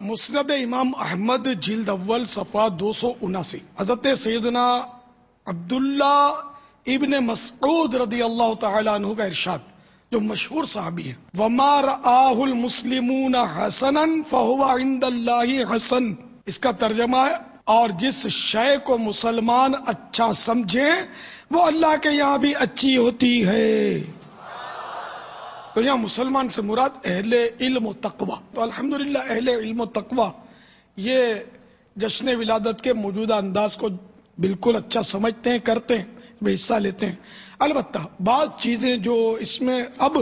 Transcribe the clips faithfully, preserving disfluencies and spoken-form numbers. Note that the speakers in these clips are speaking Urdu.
مسند امام احمد جلد اول صفحہ دو سو اناسی، حضرت سیدنا عبداللہ ابن مسعود رضی اللہ تعالی عنہ کا ارشاد، جو مشہور صحابی ہے، وما رآہ المسلمون حسنا فہو عند اللہ حسن، اس کا ترجمہ ہے اور جس شے کو مسلمان اچھا سمجھیں وہ اللہ کے یہاں بھی اچھی ہوتی ہے۔ تو یہاں مسلمان سے مراد اہل علم و تقوی، تو الحمدللہ اہل علم و تقوی یہ جشن ولادت کے موجودہ انداز کو بالکل اچھا سمجھتے ہیں، کرتے ہیں، وہ حصہ لیتے ہیں۔ البتہ بعض چیزیں جو اس میں اب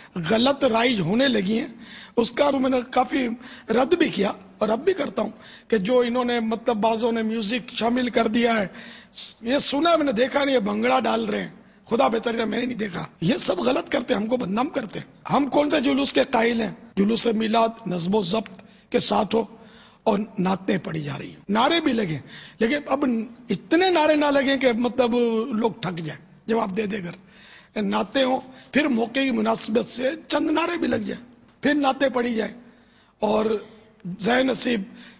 غلط رائج ہونے لگی ہیں اس کا میں نے کافی رد بھی کیا اور اب بھی کرتا ہوں، کہ جو انہوں نے مطلب بعضوں نے میوزک شامل کر دیا ہے، یہ سنا میں نے دیکھا نہیں، یہ بھنگڑا ڈال رہے ہیں، خدا بہتر ہے میں نے نہیں دیکھا، یہ سب غلط کرتے ہیں، ہم کو بدنام کرتے ہیں۔ ہم کون سے جلوس کے قائل ہیں؟ جلوس میلاد نظم و ضبط کے ساتھ ہو اور نعتیں پڑھی جا رہی ہیں، نعرے بھی لگیں، لیکن اب اتنے نعرے نہ لگیں کہ مطلب لوگ تھک جائیں جواب دے دے کر، نعتیں ہوں، پھر موقع کی مناسبت سے چند نعرے بھی لگ جائیں، پھر نعتیں پڑھی جائیں، اور ذہ نصیب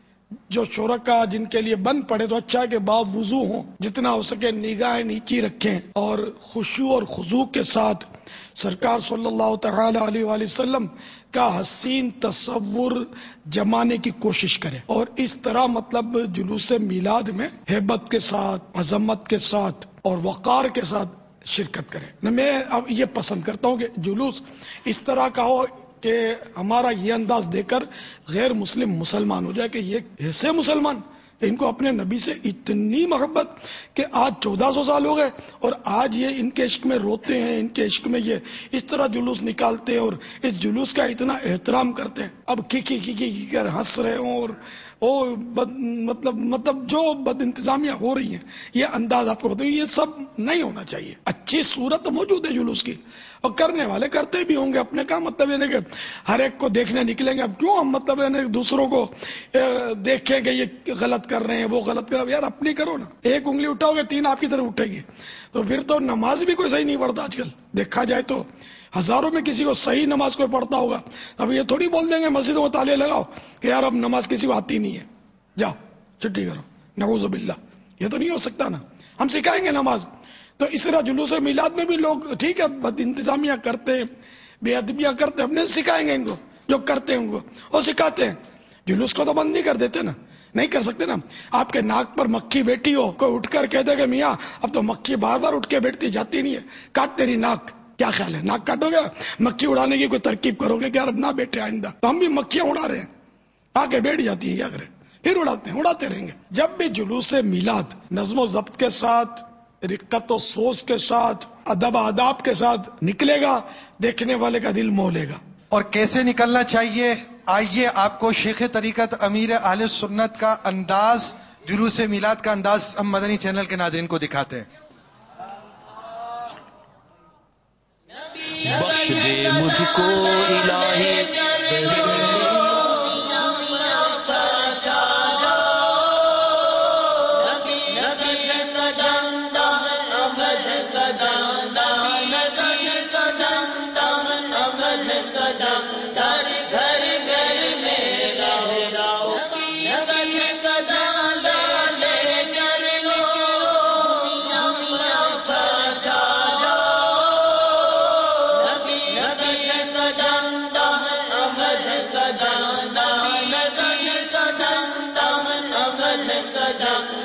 جو شرکا جن کے لیے بند پڑے تو اچھا ہے کہ باوضو ہوں، جتنا ہو سکے نگاہیں نیچی رکھیں اور خشوع اور خضوع کے ساتھ سرکار صلی اللہ تعالی علیہ وآلہ وسلم کا حسین تصور جمانے کی کوشش کریں، اور اس طرح مطلب جلوس میلاد میں ہیبت کے ساتھ، عظمت کے ساتھ اور وقار کے ساتھ شرکت کریں۔ میں اب یہ پسند کرتا ہوں کہ جلوس اس طرح کا ہو کہ ہمارا یہ انداز دے کر غیر مسلم مسلمان ہو جائے کہ یہ ایسے مسلمان کہ ان کو اپنے نبی سے اتنی محبت کہ آج چودہ سو سال ہو گئے اور آج یہ ان کے عشق میں روتے ہیں، ان کے عشق میں یہ اس طرح جلوس نکالتے ہیں اور اس جلوس کا اتنا احترام کرتے ہیں، اب کی کی کی کی کر ہنس رہے ہوں اور او بد مطلب مطلب جو بد انتظامیہ ہو رہی ہیں، یہ انداز آپ کو بتاؤں، یہ سب نہیں ہونا چاہیے۔ اچھی صورت موجود ہے جلوس کی، اور کرنے والے کرتے بھی ہوں گے اپنے کام، مطلب یہ نہیں کہ ہر ایک کو دیکھنے نکلیں گے، اب کیوں ہم مطلب دوسروں کو دیکھیں کہ یہ غلط کر رہے ہیں وہ غلط کر رہے ہیں، یار اپنی کرو نا، ایک انگلی اٹھاؤ گے تین آپ کی طرف اٹھے گی، تو پھر تو نماز بھی کوئی صحیح نہیں پڑھتا آج کل، دیکھا جائے تو ہزاروں میں کسی کو صحیح نماز کوئی پڑھتا ہوگا، اب یہ تھوڑی بول دیں گے مسجدوں میں تالے لگاؤ کہ یار اب نماز کسی کو آتی نہیں ہے، جاؤ چھٹی کرو، نعوذ باللہ، یہ تو نہیں ہو سکتا نا، ہم سکھائیں گے نماز۔ تو اس طرح جلوس میلاد میں بھی لوگ ٹھیک ہے بد انتظامیہ کرتے ہیں، بے ادبیاں کرتے ہیں، اپنے سکھائیں گے ان کو، جو کرتے ہیں ان کو وہ سکھاتے ہیں، جلوس کو تو بند نہیں کر دیتے نا، نہیں کر سکتے نا۔ آپ کے ناک پر مکھی بیٹھی ہو، کوئی اٹھ کر کہہ دے کہ میاں اب تو مکھی بار بار اٹھ کے بیٹھتی جاتی نہیں ہے، کاٹ تیری ناک، کیا خیال ہے؟ ناک کاٹو گے؟ مکھی اڑانے کی کوئی ترکیب کرو گے کہ یار اب نہ بیٹھے آئندہ؟ تو ہم بھی مکھیاں اڑا رہے ہیں، آ کے بیٹھ جاتی ہیں، کیا کریں؟ پھر اڑاتے ہیں، اڑاتے رہیں گے۔ جب بھی جلوس میلاد نظم و ضبط کے ساتھ، رقت و سوز کے ساتھ، ادب آداب کے ساتھ نکلے گا، دیکھنے والے کا دل موہ لے گا۔ اور کیسے نکلنا چاہیے؟ آئیے آپ کو شیخ طریقت امیر اہل سنت کا انداز، جلوس میلاد کا انداز ہم مدنی چینل کے ناظرین کو دکھاتے ہیں۔ بخش دے مجھ کو الہی Jump,